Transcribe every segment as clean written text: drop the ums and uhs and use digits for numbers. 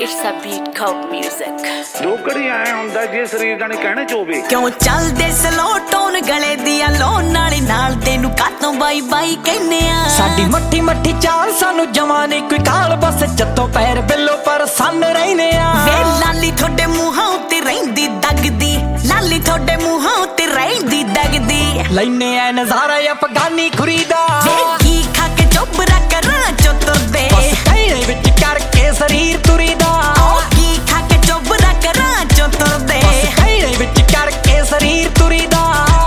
It's a beat called music. ਲੋਕੜੀ ਆਏ ਹੁੰਦਾ ਜੇ ਸਰੀਰ ਜਾਣੇ ਕਹਿਣੇ ਚੋਵੇ ਕਿਉਂ ਚੱਲਦੇ ਸਲੋ ਟੋਨ ਗਲੇ ਦੀਆਂ ਲੋਨ ਨਾਲ ਤੈਨੂੰ ਕਾਤੋਂ ਬਾਈ ਬਾਈ ਕਹਿੰਨੇ ਆ ਸਾਡੀ ਮੱਠੀ ਮੱਠੀ ਚਾਲ ਸਾਨੂੰ ਜਮਾਂ ਨੀ ਕੋਈ ਕਾਲ ਬਸ ਜੱਤੋਂ ਪੈਰ ਬਿੱਲੋ ਪਰ ਸੰਨ ਰਹਿੰਦੇ ਆ ਵੇ ਲਾਲੀ ਤੁਹਾਡੇ ਮੂੰਹਾਂ ਉੱਤੇ ਰਹਿੰਦੀ ਦਗਦੀ ਲਾਲੀ ਤੁਹਾਡੇ ਮੂੰਹਾਂ ਉੱਤੇ ਰਹਿੰਦੀ ਦਗਦੀ ਲੈਨੇ ਆ ਨਜ਼ਾਰਾ ਅਫਗਾਨੀ ਖੁਰੀਦਾ ਵੇ ਕੀ ਖਾ ਕੇ ਚੋਬਰਾ ਕਰਾਂ ਚੁੱਤਰਦੇ ਤੇਰੇ ਵਿੱਚ ਕਰਕੇ ਸਰੀਰ ਤੁਰੀਦਾ ਕੀ ਖਾ ਕੇ ਚੋਬਰਾ ਕਰਾਂ ਚੁੱਤਰਦੇ ਤੇਰੇ ਵਿੱਚ ਕਰਕੇ ਸਰੀਰ ਤੁਰੀਦਾ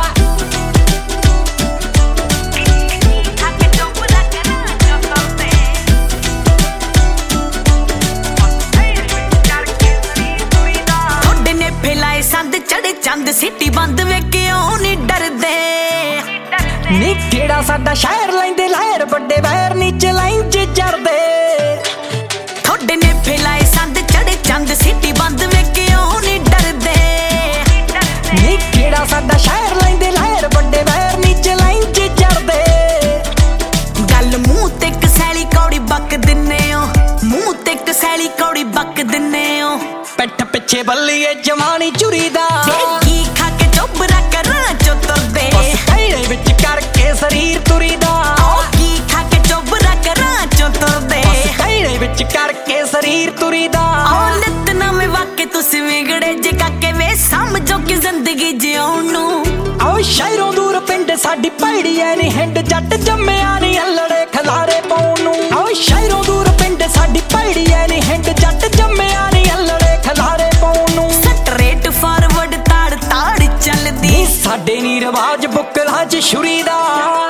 ਚੜੇ ਚੰਦ ਸਿੱਟੀ ਬੰਦ ਵੇ ਕਿਉਂ ਨੀ ਡਰਦੇ ਨੀ ਕਿਹੜਾ ਸਾਡਾ ਸ਼ਹਿਰ ਲੈਂਦੇ ਲਹਿਰ ਵੱਡੇ ਵੈਰ ਨੀਚੇ ਲਾਈਨ 'ਚ ਚੜਦੇ ਥੋੜੇ ਨੇ ਫੈਲਾਏ ਸੰਦ ਚੜੇ ਚੰਦ ਸਿੱਟੀ ਬੰਦ ਵੇ ਕਿਉਂ ਨੀ ਡਰਦੇ ਨੀ ਕਿਹੜਾ ਸਾਡਾ ਸ਼ਹਿਰ ਲੈਂਦੇ ਲਹਿਰ ਵੱਡੇ ਵੈਰ ਨੀਚੇ ਲਾਈਨ 'ਚ ਚੜਦੇ ਗੱਲ ਮੂੰਹ ਤੇ ਕਸੈਲੀ ਕੌੜੀ ਬੱਕ ਦਿੰਨੇ ਓ ਮੂੰਹ ਤੇ ਕਸੈਲੀ ਕੌੜੀ ਬੱਕ ਦਿੰਨੇ ਓ ਪਿੱਠ ਪਿੱਛੇ ਬੱਲੀਏ ਜਵਾਨੀ ਚੁਰੀਦਾ ਕੀ ਖਾ ਕੇ ਚੋਬਰਾ ਕਰਾਂ ਚੁੱਤਰਦੇ ਤੇਰੇ ਵਿੱਚ ਕਰਕੇ ਸਰੀਰ ਤੁਰੀਦਾ ਕੀ ਖਾ ਕੇ ਚੋਬਰਾ ਕਰਾਂ ਚੁੱਤਰਦੇ ਤੇਰੇ ਵਿੱਚ ਕਰਕੇ ਸਰੀਰ ਤੁਰੀਦਾ ਨਿਤ ਨਵੇਂ ਵਾਕੇ ਤੁਸੀਂ ਵਿਗੜੇ ਜੇ ਕਾਕੇ ਵੇ ਸਮਝੋ ਕਿ ਜ਼ਿੰਦਗੀ ਜਿਉਣ ਨੂੰ ਆਓ ਸ਼ਹਿਰੋਂ ਦੂਰ ਪਿੰਡ ਸਾਡੀ ਭੈੜੀ ਐ ਨੀ ਹਿੰਡ ਜੱਟ ਜੰਮਿਆ ਨੀ ਅਲੜੇ ਖਲਾਰੇ ਪਾਉਣ ਨੂੰ ਆਓ ਸ਼ਹਿਰੋਂ ਦੂਰ ਪਿੰਡ ਸਾਡੀ ਭੈੜੀ ਐ ਨੀ ਹਿੰਡ ਜੱਟ ਜੰਮਿਆ ਨੀ ਅਲੜੇ ਖਲਾਰੇ ਪਾਉਣ ਨੂੰ ਸਟਰੇਟ ਫਾਰਵਰਡ ਤਾੜ ਤਾੜ ਚੱਲਦੀ ਸਾਡੇ ਨੀ ਰਿਵਾਜ ਬੁੱਕਲਾਂ 'ਚ ਛੁਰੀ ਦਾ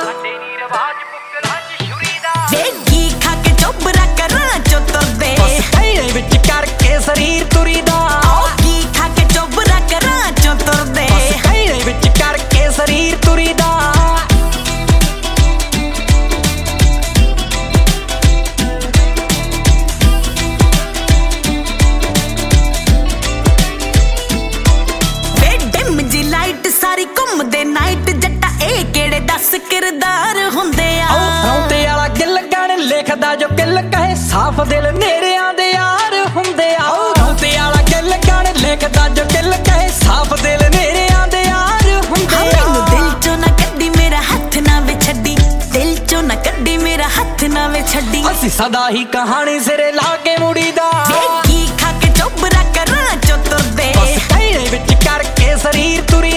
ਵੇ ਕੀ ਖਾ ਕੇ ਚੋਬਰਾ ਕਰਾਂ ਚੁੱਤਰਦੇ ਤੇਰੇ ਵਿੱਚ ਕਰਕੇ ਸਰੀਰ ਤੁਰੀਦਾ ਕੀ ਖਾ ਕੇ ਚੋਬਰਾ ਕਰਾਂ ਚੁੱਤਰਦੇ ਤੇਰੇ ਵਿੱਚ ਕਰਕੇ ਸਰੀਰ ਤੁਰੀਦਾ ਸਾਰੀ ਘੁੰਮਦੇ ਨਾਈਟ ਜੱਟਾ ਇਹ ਕਿਹੜੇ 10 ਕਿਰਦਾਰ ਹੁੰਦੇ ਆ ਰੌਂਤੇ ਵਾਲਾ ਗਿੱਲ ਗਾਣੇ ਲਿਖਦਾ ਜੋ ਕਿੱਲ ਕਹੇ ਸਾਫ਼ ਦਿਲ ਨੇੜਿਆਂ ਦੇ ਯਾਰ ਹੁੰਦੇ ਆ ਰੌਂਤੇ ਵਾਲਾ ਗਿੱਲ ਗਾਣੇ ਲਿਖਦਾ ਜੋ ਕਿੱਲ ਕਹੇ ਸਾਫ਼ ਦਿਲ ਨੇੜਿਆਂ ਦੇ ਯਾਰ ਹੁੰਦੇ ਆ ਮੈਨੂੰ ਦਿਲ ਚੋਂ ਨਾ ਕੱਢੀ ਮੇਰਾ ਹੱਥ ਨਾ ਵੇ ਛੱਡੀ ਦਿਲ ਚੋਂ ਨਾ ਕੱਢੀ ਮੇਰਾ ਹੱਥ ਨਾ ਵੇ ਛੱਡੀ ਅਸੀਂ ਸਦਾ ਹੀ ਕਹਾਣੀ ਸਿਰੇ ਲਾ ਕੇ ਮੁੜੀਦਾ ਕੀ ਖਾ ਕੇ ਚੋਬਰਾ ਕਰਾਂ ਚੁੱਤਰਦੇ ਤੇਰੇ ਵਿੱਚ ਕਰਕੇ ਸਰੀਰ ਤੁਰੀ